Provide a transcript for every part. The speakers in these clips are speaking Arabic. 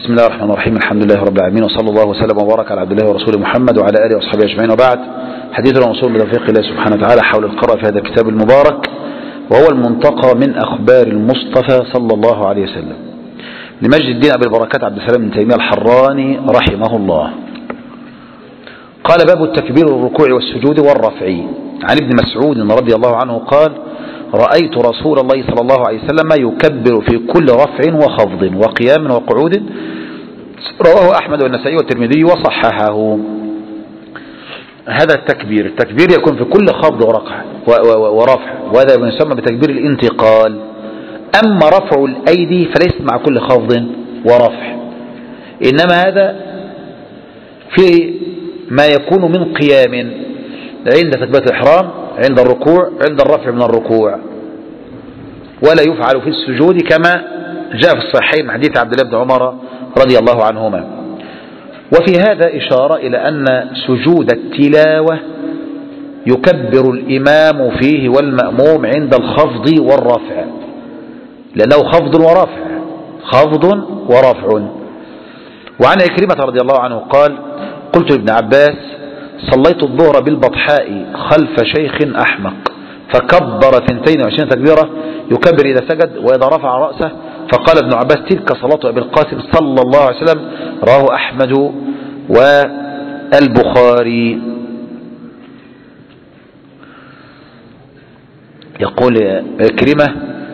بسم الله الرحمن الرحيم. الحمد لله رب العالمين، وصلى الله وسلم وبارك على عبد الله ورسوله محمد وعلى آله وصحبه أجمعين، وبعد. حديثنا موصول بتوفيق الله سبحانه وتعالى حول القراءة في هذا الكتاب المبارك، وهو المنتقى من أخبار المصطفى صلى الله عليه وسلم لمجد الدين أبي البركات عبد السلام بن تيمية الحراني رحمه الله. قال: باب التكبير والركوع والسجود والرفع. عن ابن مسعود رضي الله عنه قال: رأيت رسول الله صلى الله عليه وسلم يكبر في كل رفع وخفض وقيام وقعود. رواه أحمد والنسائي والترمذي وصححه. هذا التكبير يكون في كل خفض ورفع، وهذا يسمى بتكبير الانتقال. أما رفع الأيدي فليس مع كل خفض ورفع، إنما هذا في ما يكون من قيام عند تكبيرة الإحرام، عند الركوع، عند الرفع من الركوع، ولا يفعل في السجود كما جاء في الصحيحين من حديث عبد الله بن عمر رضي الله عنهما. وفي هذا إشارة إلى أن سجود التلاوة يكبر الإمام فيه والمأموم عند الخفض والرفع، لأنه خفض ورفع. وعن عكرمة رضي الله عنه قال: قلت لابن عباس: صليت الظهر بالبطحاء خلف شيخ أحمق فكبر 22 تكبيرة، يكبر إذا سجد وإذا رفع رأسه. فقال ابن عباس: تلك صلاة أبي القاسم صلى الله عليه وسلم. رواه أحمد والبخاري. يقول كريمة: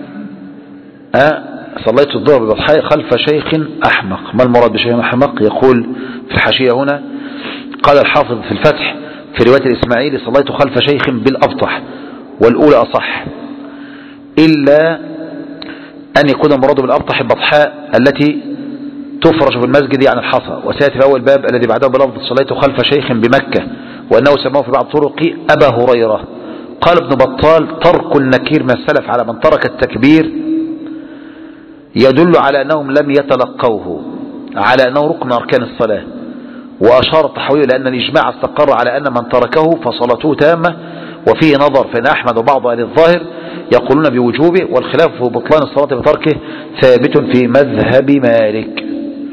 صليت الظهر بالبطحاء خلف شيخ أحمق. ما المراد بشيخ أحمق؟ يقول في الحاشية هنا: قال الحافظ في الفتح في رواية الإسماعيلي: صليت خلف شيخ بالأبطح، والأولى أصح، إلا أن يكون المراد بالأبطح البطحاء التي تفرش في المسجد عن الحصى. وسيأتي في أول باب الذي بعده بلفظ: صليت خلف شيخ بمكة، وأنه سماه في بعض طرق أبا هريرة. قال ابن بطال: ترك النكير من السلف على من ترك التكبير يدل على أنهم لم يتلقوه، على أنه ركن من أركان الصلاة. وأشار الطحاوي لأن الإجماع استقر على أن من تركه فصلاته تامة، وفيه نظر، فإن أحمد وبعض أهل الظاهر يقولون بوجوبه، والخلاف في بطلان الصلاة بتركه ثابت في مذهب مالك.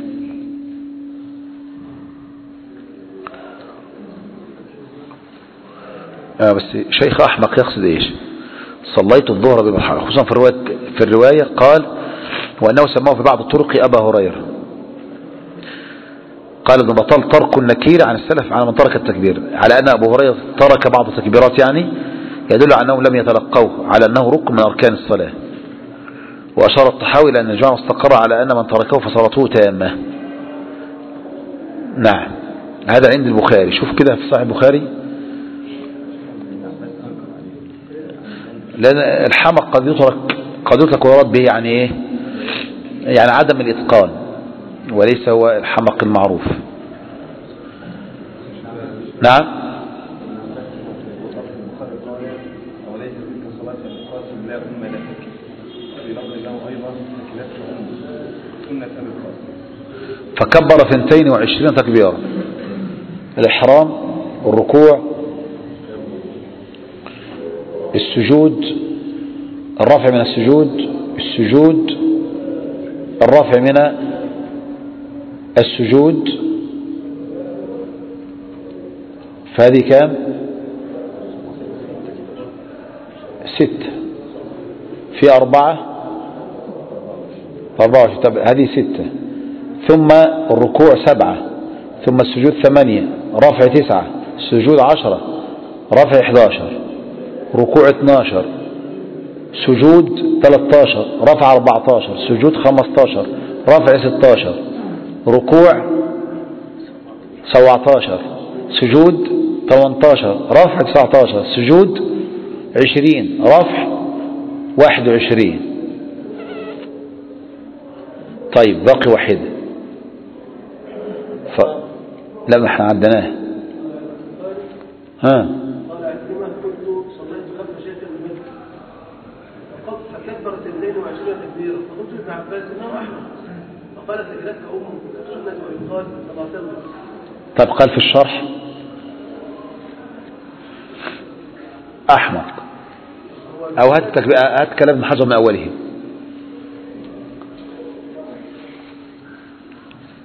بس شيخ أحمق يقصد إيش؟ صليت الظهر بالبطحاء، خصوصا في الرواية قال: وأنه سماه في بعض الطرق أبا هريرة. قال ابن بطال: ترك النكير عن السلف على من ترك التكبير، على أن أبو هريرة ترك بعض التكبيرات، يعني يدل على أنهم لم يتلقوه، على أنه ركن من أركان الصلاة. وأشار الطحاوي لأن الجماعة استقر على أن من تركه فصلاته تامة. نعم، هذا عند البخاري. شوف كده في صحيح البخاري، لأن الحمق قد يترك ويراد به يعني إيه؟ يعني عدم الإتقان، وليس هو الحمق المعروف. نعم. فكبر 22 تكبيرا: الإحرام، الركوع، السجود، الرفع من السجود، الرفع من السجود. فهذه كام؟ 6 في 4 24. طب هذه 6. ثم الركوع 7، ثم السجود 8، رفع 9، سجود 10، رفع 11، ركوع 12، سجود 13، رفع 14، سجود 15، رفع 16، ركوع 17، سجود 18، رفع 19، سجود 20، رفع 21. طيب باقي واحدة. لا، احنا عدناه. فكبر 22 تكبيرا، فقلت ابن عباس: انه احمد. فقال: سجدتك امه السنه ويقال فلا تنظر. طب قال في الشرح أحمق، أو هات كلام ابن حزم من أوله.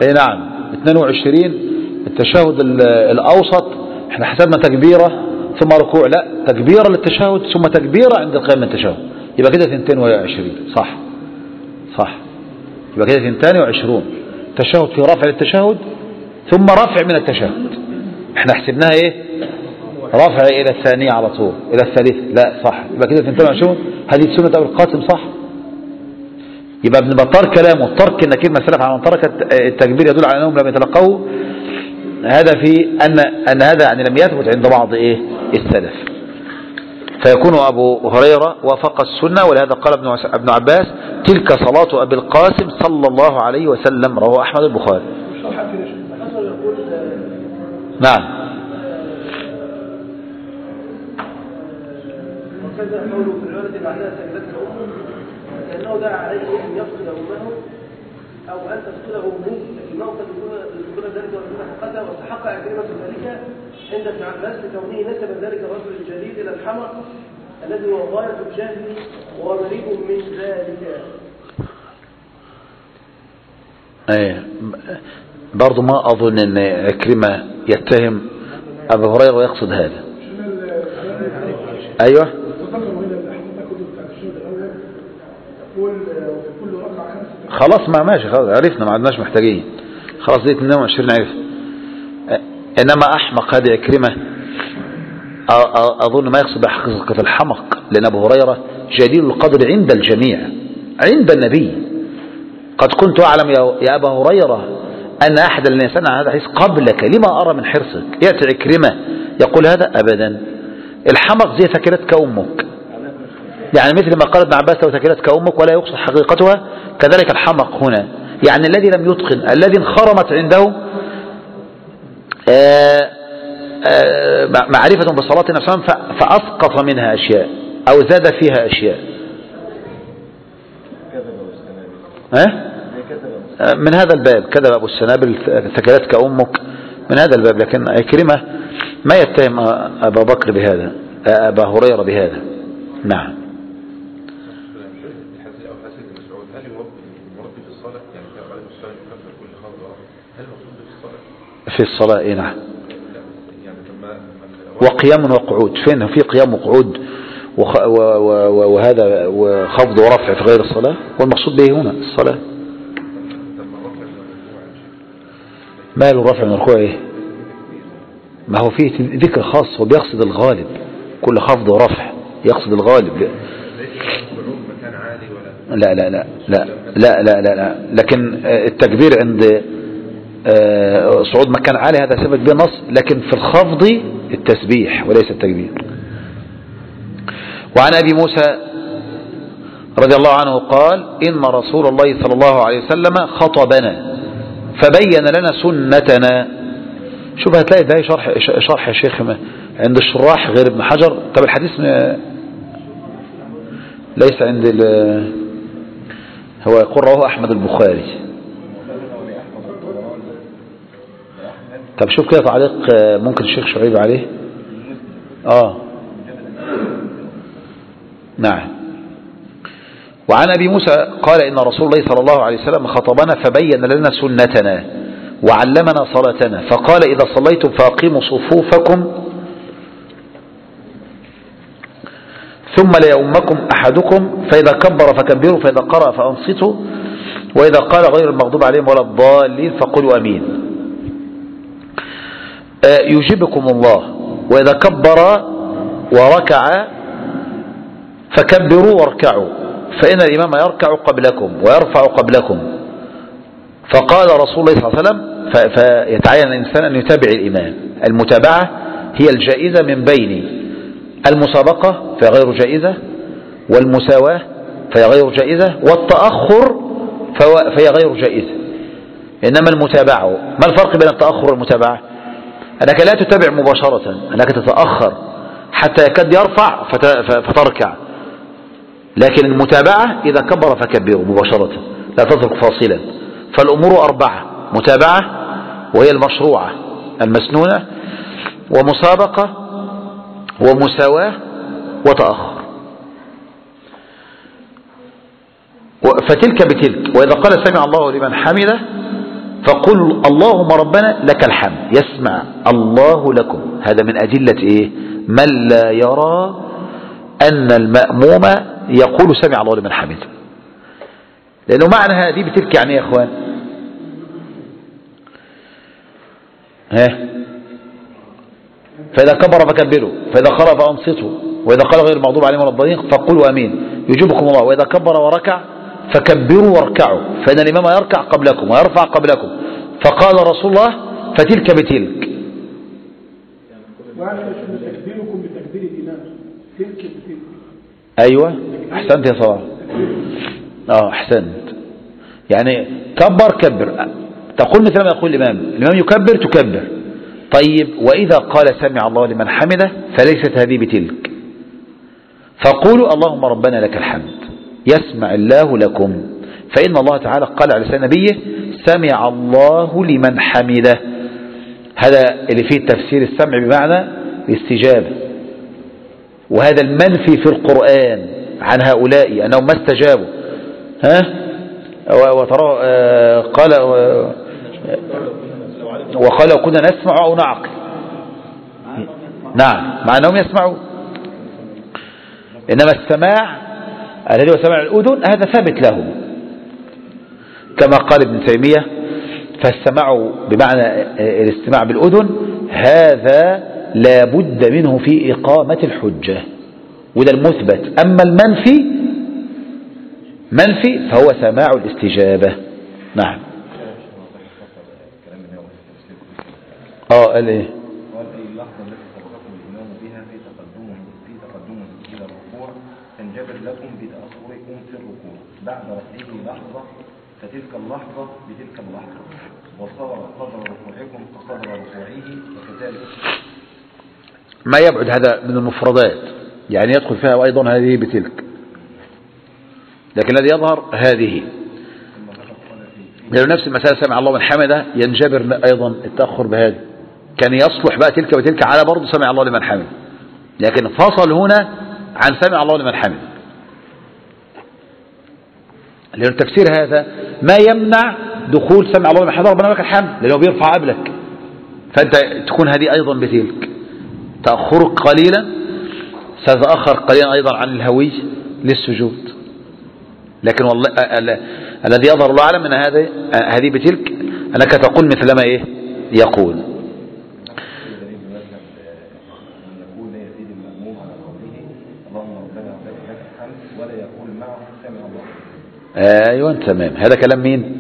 اي نعم 22 التشهد الأوسط احنا حسبنا تكبيرة ثم ركوع، لا تكبيرة للتشهد ثم تكبيرة عند القيام من التشهد، يبقى كده 22 صح صح، يبقى كده 22 تشهد في رفع للتشهد ثم رفع من التشهد. احنا حسبناها ايه رفع الى الثانية على طول الى الثالثة، لا صح، يبقى كده 22. هذه سنة ابو القاسم صح. يبقى ابن بطال كلامه ترك النكير ما سلف على من ترك التكبير يدل على انهم لم يتلقوه، هذا في ان هذا يعني لم يثبت عند بعض ايه السلف، فيكون ابو هريرة وافق السنة. ولهذا قال ابن عباس تلك صلاة ابي القاسم صلى الله عليه وسلم، رواه احمد البخاري. نعم. وكذا قوله في الرواية بعدها سجدته أمه لأنه دعا عليه أن يفقد أمه أو أن تفقده أمه، لكنه قد يكون ذلك ويكون حقته، واستحق عكرمة ذلك عند ابن عباس لكونه نسب ذلك الرجل الجليل إلى الحمق الذي هو غاية الجهل وهو بريء من ذلك. ايه برضو ما أظن أن عكرمة يتهم أبو هريرة ويقصد هذا. أيوة خلاص ما ماشي خلاص عرفنا، ما عدناش محتاجين خلاص دي 22 عرف. إنما أحمق هذه عكرمة أظن ما يقصد بحقيقة الحمق، لأن أبو هريرة جليل القدر عند الجميع عند النبي. قد كنت أعلم يا أبا هريرة أن أحد الإنسان عن هذا الحديث قبلك، لما أرى من حرصك. يأتي عكرمة يقول هذا أبدا. الحمق زي ثكلتك أمك، يعني مثل ما قال ابن عباس لو ثكلتك أمك ولا يقصد حقيقتها، كذلك الحمق هنا يعني الذي لم يتقن، الذي انخرمت عنده معرفة بصلاة النبي فأسقط منها أشياء أو زاد فيها أشياء. من هذا الباب كذب أبو السنابل ثكلتك أمك، من هذا الباب. لكن عكرمة ما يتهم أبا بكر بهذا، أبا هريرة بهذا. نعم. في الصلاة إيه نعم. وقيام وقعود، فين في قيام وقعود وهذا وخفض ورفع في غير الصلاة، والمقصود به هنا الصلاة. ماله الرفع من الركوع ايه؟ ما هو فيه ذكر خاص وبيقصد الغالب، كل خفض ورفع يقصد الغالب. لا لا لا لا لا لا لا, لا. لكن التكبير عند صعود مكان عالي هذا ثبت به نص، لكن في الخفض التسبيح وليس التكبير. وعن أبي موسى رضي الله عنه قال إن رسول الله صلى الله عليه وسلم خطبنا فبين لنا سنتنا. شوف هتلاقي ده شرح يا شيخ عند الشراح غير ابن حجر. طب الحديث ليس عند هو يقول رواه أحمد البخاري. طب شوف كده تعليق ممكن الشيخ شعيب عليه. نعم. وعن أبي موسى قال إن رسول الله صلى الله عليه وسلم خطبنا فبين لنا سنتنا وعلمنا صلاتنا فقال إذا صليتم فأقيموا صفوفكم ثم ليؤمكم أحدكم فإذا كبر فكبروا فإذا قرأ فأنصتوا وإذا قال غير المغضوب عليهم ولا الضالين فقولوا أمين. يجيبكم الله. وإذا كبر وركع فكبروا واركعوا فإن الإمام يركع قبلكم ويرفع قبلكم. فقال رسول الله صلى الله عليه وسلم فيتعين الإنسان أن يتابع الإمام. المتابعة هي الجائزة من بين المسابقة فهي غير جائزة والمساواة فهي غير جائزة والتأخر فهي غير جائزة. إنما المتابعة، ما الفرق بين التأخر والمتابعة؟ أنك لا تتابع مباشرة، أنك تتأخر حتى يكاد يرفع فتركع. لكن المتابعة إذا كبر فكبروا مباشرة لا تترك فاصلا. فالأمور أربعة: متابعة وهي المشروعة المسنونة، ومسابقة، ومساواة، وتأخر. فتلك بتلك. وإذا قال سمع الله لمن حمده فقل اللهم ربنا لك الحمد، يسمع الله لكم. هذا من أدلة إيه؟ من لا يرى أن المأموم يقول سمع الله لمن حمده، لأنه معنى هذه بتلك يعني يا إخوان فإذا كبر فكبروا، فإذا قرأ فأنصتوا، وإذا قال غير المغضوب عليهم ولا الضالين فقولوا آمين يجيبكم الله، وإذا كبر وركع فكبروا واركعوا، فإن الإمام يركع قبلكم ويرفع قبلكم، فقال رسول الله فتلك بتلك. وأنا تكبيركم بتكبير الإمام تلك بتلك. أيوة أحسنت يا صلاح. أحسنت، يعني كبر تقول مثل ما يقول الإمام يكبر تكبر. طيب وإذا قال سمع الله لمن حمده فليست هذه بتلك، فقولوا اللهم ربنا لك الحمد يسمع الله لكم، فإن الله تعالى قال على لسان نبيه سمع الله لمن حمده. هذا اللي فيه تفسير السمع بمعنى الاستجابة، وهذا المنفي في القرآن عن هؤلاء أنهم ما استجابوا. وترى وقال كنا نسمع أو نعقل. نعم، مع أنهم يسمعون، إنما السماع الذي هو سماع الأذن هذا ثابت له، كما قال ابن تيمية فالسماع بمعنى الاستماع بالأذن هذا لا بد منه في إقامة الحجة، وده المثبت. أما المنفي فهو سماع الاستجابة. نعم. قال ايه؟ قال اي اللحظه التي سبقكم الامام بها في تقدمه الى الركوع تنجبر لكم بتاخركم في الركوع بعد رفعه لحظه، فتلك اللحظه بتلك اللحظه، وصار قدر ركوعكم كقدر ركوعه، وكذلك ما يبعد هذا من المفردات، يعني يدخل فيها ايضا هذه بتلك، لكن الذي يظهر هذه لأنه نفس المسألة سمع الله من حمده ينجبر أيضا التأخر بهذا، كان يصلح بقى تلك وتلك على برضه سمع الله لمن حمده، لكن فصل هنا عن سمع الله لمن حمده، لأن التفسير هذا ما يمنع دخول سمع الله لمن حمده ربنا لك الحمد، لأنه بيرفع قبلك، فأنت تكون هذه أيضا بتلك. تأخرك قليلا ستتأخر قليلا أيضا عن الهوي للسجود، لكن والله الذي يظهر الله أعلم من هذه بتلك أنك تقول مثل ما يقول. أيوة تمام، هذا كلام مين؟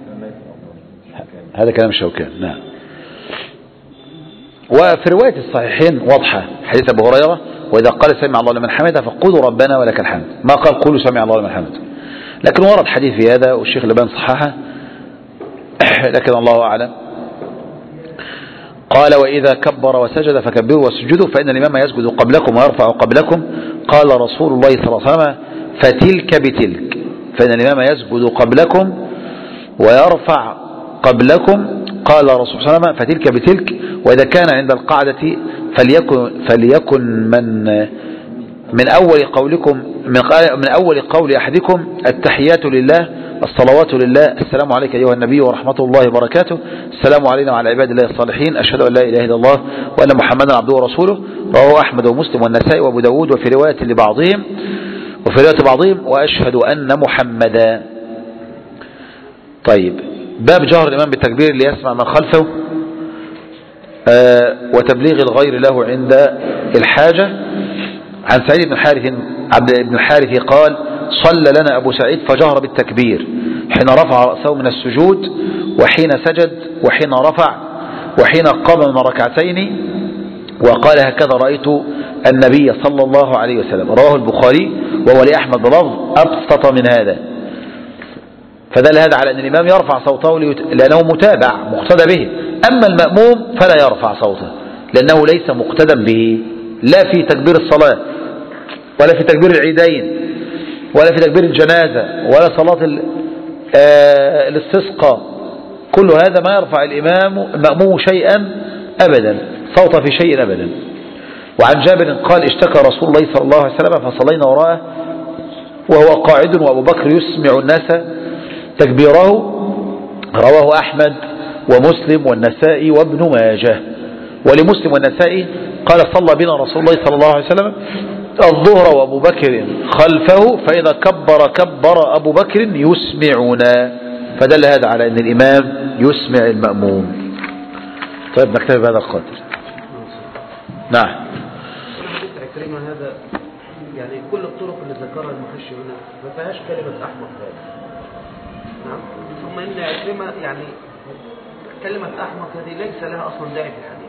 هذا كلام شوكان. نعم. وفي رواية الصحيحين واضحة حديث أبو هريرة وإذا قال سمع الله لمن حمده فقولوا ربنا ولك الحمد، ما قال قولوا سمع الله لمن حمده، لكن ورد حديث في هذا والشيخ الألباني صححه لكن الله أعلم. قال وإذا كبر وسجد فكبروا واسجدوا فإن الإمام يسجد قبلكم ويرفع قبلكم، قال رسول الله صلى الله عليه وسلم فتلك بتلك، فإن الإمام يسجد قبلكم ويرفع قبلكم، قال رسول الله صلى الله عليه وسلم فتلك بتلك. وإذا كان عند القعدة فليكن من أول قولكم من أول قول أحدكم التحيات لله الصلوات لله السلام عليك أيها النبي ورحمة الله وبركاته، السلام علينا وعلى عباد الله الصالحين، أشهد أن لا إله إلا الله وأن محمدا عبده ورسوله. رواه أحمد ومسلم والنسائي وأبو داود وفي رواية بعضهم وأشهد أن محمدا. طيب، باب جهر الإمام بالتكبير ليسمع من خلفه وتبليغ الغير له عند الحاجة. عن سعيد بن الحارث قال صلى لنا أبو سعيد فجهر بالتكبير حين رفع رأسه من السجود وحين سجد وحين رفع وحين قام من ركعتين، وقال هكذا رأيت النبي صلى الله عليه وسلم. رواه البخاري وهو لأحمد بلفظ أبسط من هذا، فدل هذا على أن الإمام يرفع صوته لأنه متابع مقتدى به، أما المأموم فلا يرفع صوته لأنه ليس مقتدى به، لا في تكبير الصلاة ولا في تكبير العيدين ولا في تكبير الجنازة ولا صلاة الاستسقاء، كل هذا ما يرفع المأموم شيئا أبدا، صوته في شيء أبدا. وعن جابر قال اشتكى رسول الله صلى الله عليه وسلم فصلينا وراءه وهو قاعد وأبو بكر يسمع الناس تكبيره. رواه أحمد ومسلم والنسائي وابن ماجه. ولمسلم والنسائي قال صلى بنا رسول الله صلى الله عليه وسلم الظهر وأبو بكر خلفه فإذا كبر أبو بكر يسمعنا، فدل هذا على أن الإمام يسمع المأموم. طيب نكتفي بهذا القدر. نعم. عكرمة هذا يعني كل الطرق اللي ذكرها المحشي هنا ما فيهاش كلمة أحمق هذا. نعم. ثم إن عكرمة يعني كلمة أحمق هذه ليس لها أصلا داعي في الحديث.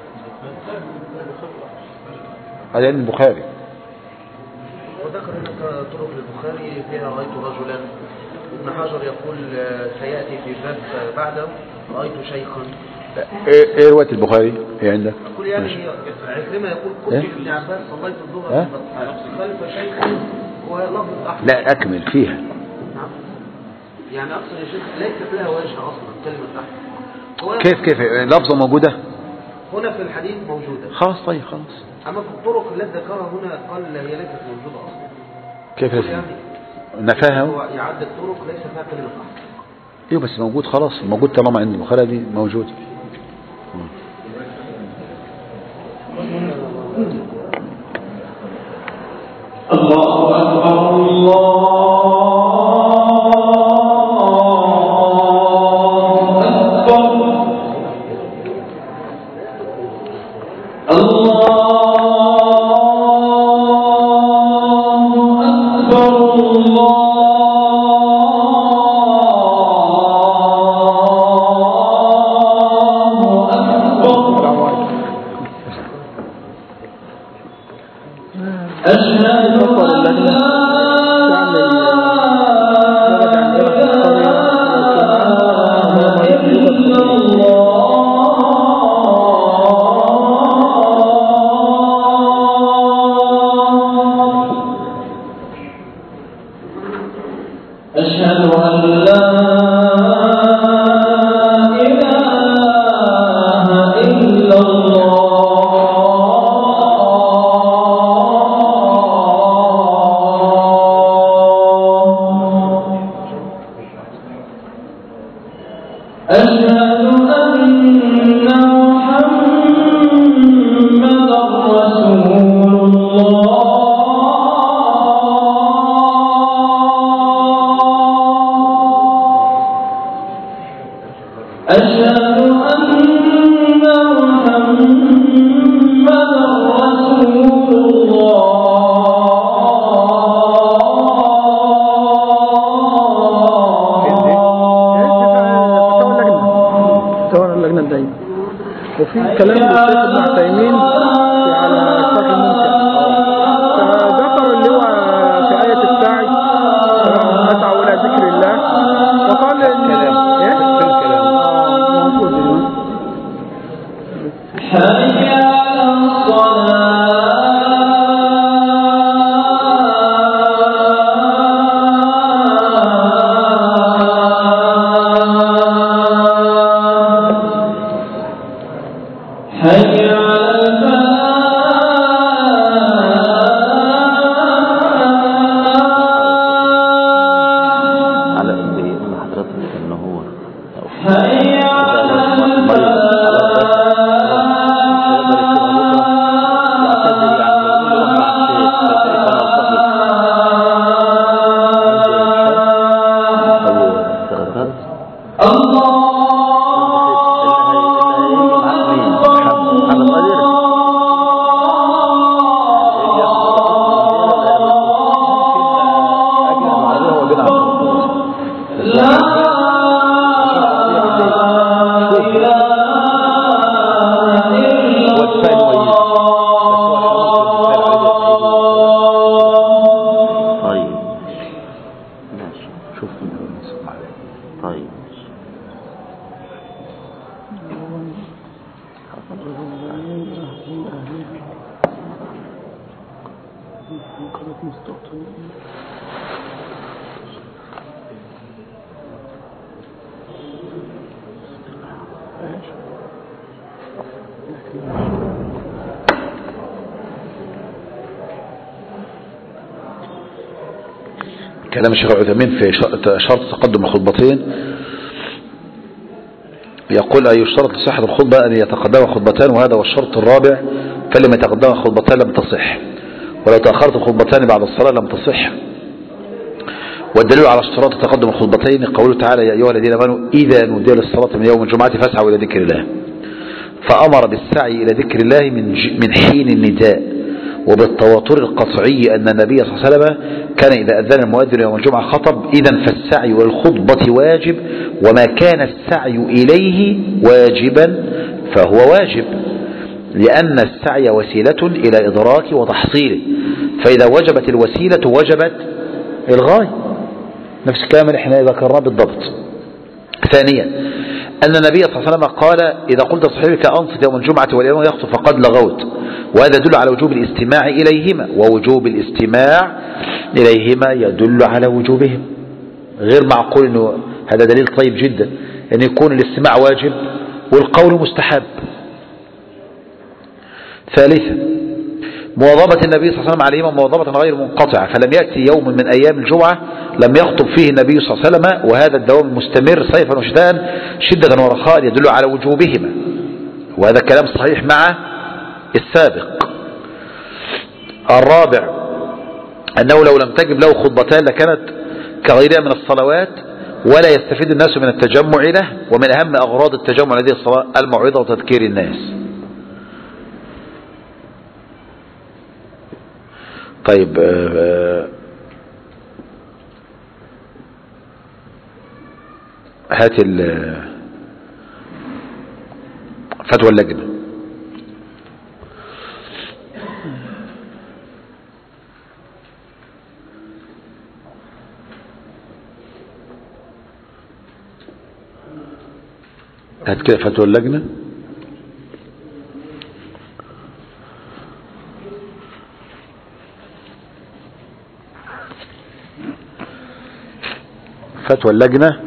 هذا عند البخاري. وذكر هناك طرق للبخاري فيها رأيت رجلا، ابن حجر يقول سيأتي في باب بعده رأيت شيخا. ايه رواية البخاري ايه عندك؟ يقول يعني عكرمة يقول كنت في ابن عباس صليت الظهر خلف شيخ ولفظ أحمد. لا أكمل فيها. نعم. يعني أقصد يا شيخ ليست لها وجه أصلا كلمة أحمد. كيف لفظة موجودة؟ هنا في الحديث موجودة. خلاص طيب خلاص. أما في الطرق التي ذكرها هنا قال هي ليست موجودة أصلا. كيف يعني نفاها؟ هو يعد الطرق ليس فيها كلمة أحمد. ايوه بس موجود خلاص، موجود طالما عند البخاري دي موجود. الله أكبر وفي كلام للشيخ ابن عثيمين على الشرح الممتع، فذكر اللي هو في آية السعي أسعوا إلى ذكر الله، وقال الكلام حي على الصلاة كلام الشيخ عثيمين في شرط تقدم الخطبتين يقول أي يشترط لصحة الخطبة أن يتقدم خطبتان، وهذا هو الشرط الرابع، فلما يتقدم خطبتان لم تصح، ولو تأخرت الخطبتان بعد الصلاة لم تصح. والدليل على اشتراط تقدم الخطبتين قوله تعالى: يا أيها الذين آمنوا إذا نودي للصلاة من يوم الجمعة فاسعوا إلى ذكر الله. فأمر بالسعي إلى ذكر الله من حين النداء، وبالتواتر القطعي أن النبي صلى الله عليه وسلم كان إذا أذن المؤذن يوم الجمعة خطب. إذن فالسعي والخطبة واجب، وما كان السعي إليه واجبا فهو واجب، لأن السعي وسيلة إلى إدراك وتحصيله، فإذا وجبت الوسيلة وجبت الغاية. نفس الكلام اللي احنا ذكرناه بالضبط. ثانيا أن النبي صلى الله عليه وسلم قال: إذا قلت لصاحبك أنصت يوم الجمعة واليوم يخطب فقد لغوت. وهذا يدل على وجوب الاستماع إليهما، ووجوب الاستماع إليهما يدل على وجوبهم. غير معقول أنه هذا دليل طيب جدا أن يكون الاستماع واجب والقول مستحب. ثالثا مواظبة النبي صلى الله عليه وسلم عليهما مواظبة غير منقطعة، فلم يأتي يوم من أيام الجمعة لم يخطب فيه النبي صلى الله عليه وسلم، وهذا الدوام المستمر صيفا وشتاء شدة ورخاء يدل على وجوبهما، وهذا كلام صحيح مع السابق. الرابع أنه لو لم تجب له خطبتان لكانت كغيرها من الصلوات، ولا يستفيد الناس من التجمع له، ومن أهم أغراض التجمع هذه الصلاة الموعظة وتذكير الناس. طيب هات فتوى اللجنة. هات كده فتوى اللجنة. فتوى اللجنة: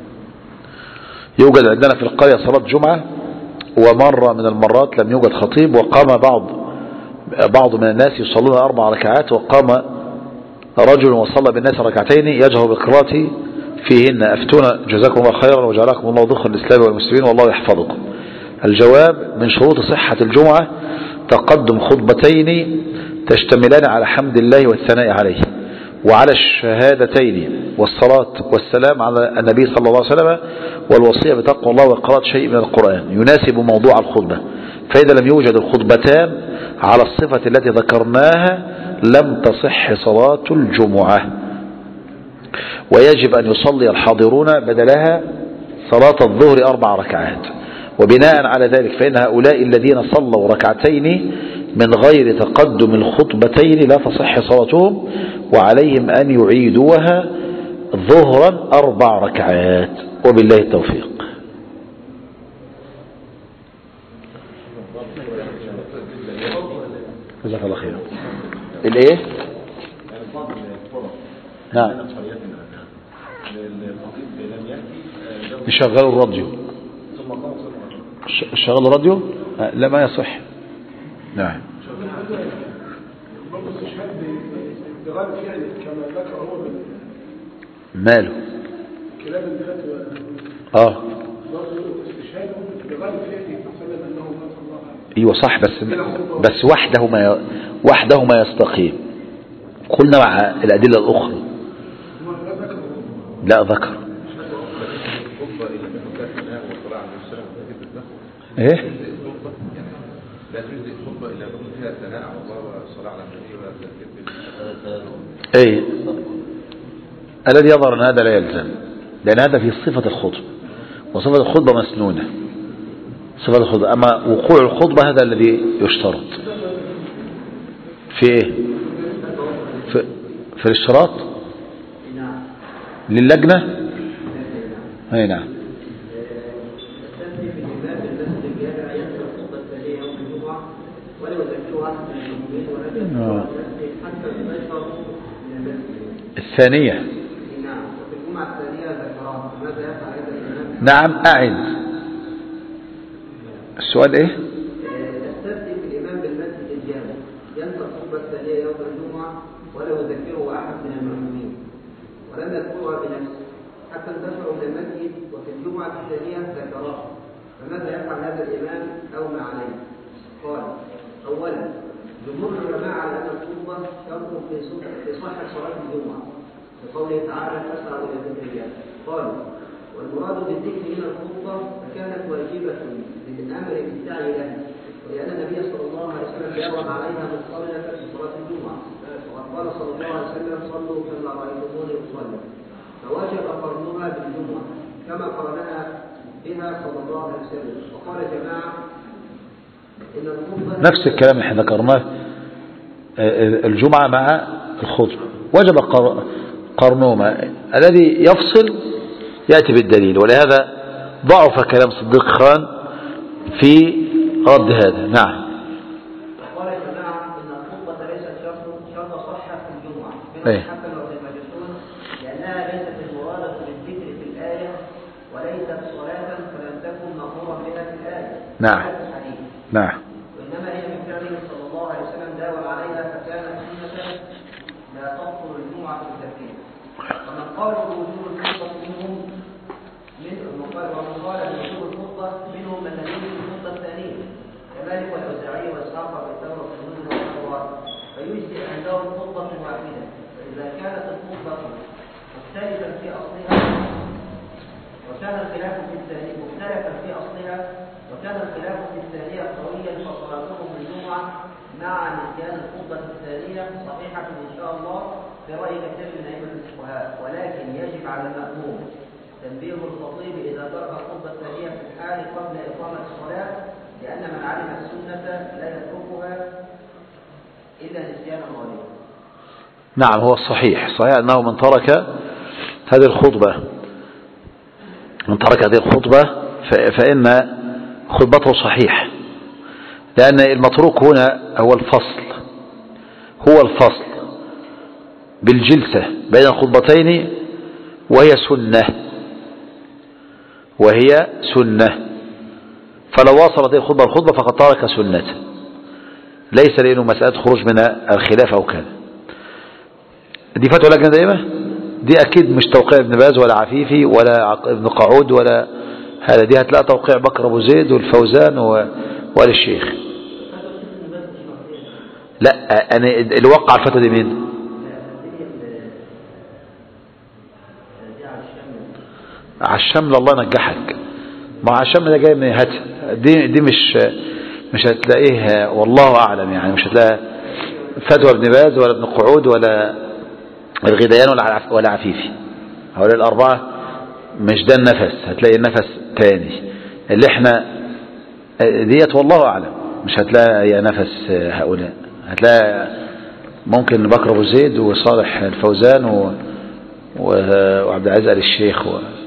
يوجد عندنا في القرية صلاة جمعة، ومرة من المرات لم يوجد خطيب، وقام بعض من الناس يصلون 4 ركعات، وقام رجل وصلى بالناس ركعتين يجهر بالقراءة فيهن. أفتونا جزاكم الله خيرا وجعلكم الله ذخرا للإسلام والمسلمين والله يحفظكم. الجواب: من شروط صحة الجمعة تقدم خطبتين تشتملان على حمد الله والثناء عليه، وعلى الشهادتين والصلاة والسلام على النبي صلى الله عليه وسلم، والوصية بتقوى الله وقراءة شيء من القرآن يناسب موضوع الخطبة. فإذا لم يوجد الخطبتان على الصفة التي ذكرناها لم تصح صلاة الجمعة، ويجب أن يصلي الحاضرون بدلها صلاة الظهر 4 ركعات. وبناء على ذلك فإن هؤلاء الذين صلوا ركعتين من غير تقدم الخطبتين لا تصح صلاتهم، وعليهم أن يعيدوها ظهرا 4 ركعات، وبالله التوفيق. جزاك الله خير. الايه؟ نعم. نشغلوا الراديو. شغلوا الراديو؟ لا ما يصح. نعم. ماله؟ ايوه صح، بس وحده ما يستقيم. قلنا مع الأدلة الأخرى. لا ذكر. ايه؟ لا تجزئ الخطبة إلا يكون فيها ثناء على الله والصلاة على النبي ولا ايه؟ الذي يظهر أن هذا لا يلزم، لأن هذا في صفة الخطبة، وصفة الخطبة مسنونة. صفة الخطبة، أما وقوع الخطبة هذا الذي يشترط. في ايه؟ في الاشتراط للجنة. اي نعم. الثانية. نعم أعد السؤال ايه؟ يستفتي في الإمام بالمسجد الجامع ينسى الخطبة الثانية يوم الجمعة ولا يذكره أحد من المأمومين، ولم يذكرها بنفسه حتى انتشروا من المسجد، وفي الجمعة الثانية ذكرها فماذا يفعل هذا الإمام أو ما عليه؟ قال: أولا جمهور العلماء على أن الخطبة شرط في صحة صلاة الجمعة لقوله تعالى: فاسعوا إلى ذكر الله. قالوا: والمراد بالذكر هنا الخطبة فكانت واجبة للأمر بالسعي لها، ولأن النبي صلى الله عليه وسلم داوم عليها مضطردة في صلاة الجمعة، وقد قال صلى الله عليه وسلم: صلوا كما رأيتموني أصلي، فوجب قرنها بالجمعة كما قرنها بها صلى الله عليه وسلم. وقال جماعة إن الخطبة نفس الكلام اللي احنا ذكرناه، الجمعة مع الخطبة وجب قرنهما، الذي يفصل يأتي بالدليل، ولهذا ضعف كلام صديق خان في رد هذا. نعم. وقال جماعة إن الخطبة ليست شرط صحة في الجمعة حتى لو المجلسون، لأنها ليست المرادة بالذكر في الآية وليست صلاة فلم تكن مأمورا بها في الآية. نعم. نعم. وإنما هي من فعله صلى الله عليه وسلم داوم عليها فكانت سنة لا تبطل الجمعة في الترتيب. ومن قال بوجوب الخطبة ومن قال بوجوب الخطبة منهم من لم يجد الخطبة الثانية كمالك والأوزاعي وإسحاق والثورة والسنون والأخبار، فيجزي عندهم خطبة واحدة. فإذا كانت الخطبة مختلفا في أصلها وكان الخلاف في الثانية قويا فصلاتهم بالجمعة مع نسيان الخطبة الثانية صحيحة إن شاء الله في رأي كثير من أئمة الفقهاء، ولكن يجب على المأموم تنبيه الخطيب إذا ترك الخطبة الثانية في الحال قبل إقامة الصلاة، لأن من علم السنة لا يتركها إلا نسيانا غالبا. نعم، هو الصحيح أنه من ترك هذه الخطبة فإن خطبته صحيح، لأن المتروك هنا هو الفصل بالجلسة بين الخطبتين، وهي سنة، فلو وصلت الخطبة فقد ترك سنة، ليس لأنه مسألة خروج من الخلاف أو كذا. دي فتوى لجنة دائمة، دي أكيد مش توقيع ابن باز ولا عفيفي ولا ابن قعود ولا هذا، دي هتلاقي توقيع بكر أبو زيد والفوزان وآل الشيخ. لا، أنا اللي وقع الفتوى دي مين؟ على الشمل. الله نجحك، مع الشمل ده جاي من هات، دي مش هتلاقيه، والله أعلم يعني، مش هتلاقي فتوى ابن باز ولا ابن قعود ولا الغديان ولا عفيفي، هؤلاء الأربعة مش ده النفس، هتلاقي النفس تاني اللي احنا ديت، والله أعلم مش هتلاقي نفس هؤلاء، هتلاقي ممكن بكر أبو زيد وصالح الفوزان وعبد العزيز آل الشيخ